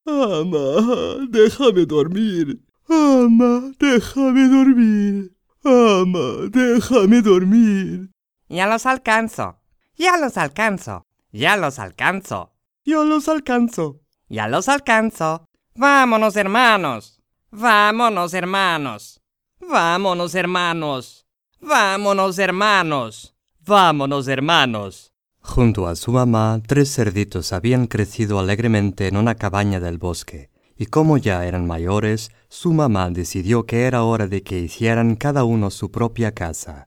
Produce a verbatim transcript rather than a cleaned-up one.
Ama, déjame dormir. Ama, déjame dormir. Ama, déjame dormir. Ya los alcanzo. Ya los alcanzo. Ya los alcanzo. Ya los alcanzo. Ya los alcanzo. Vámonos, hermanos. Vámonos, hermanos. Vámonos, hermanos. Vámonos, hermanos. Vámonos, hermanos. Junto a su mamá, tres cerditos habían crecido alegremente en una cabaña del bosque, y como ya eran mayores, su mamá decidió que era hora de que hicieran cada uno su propia casa.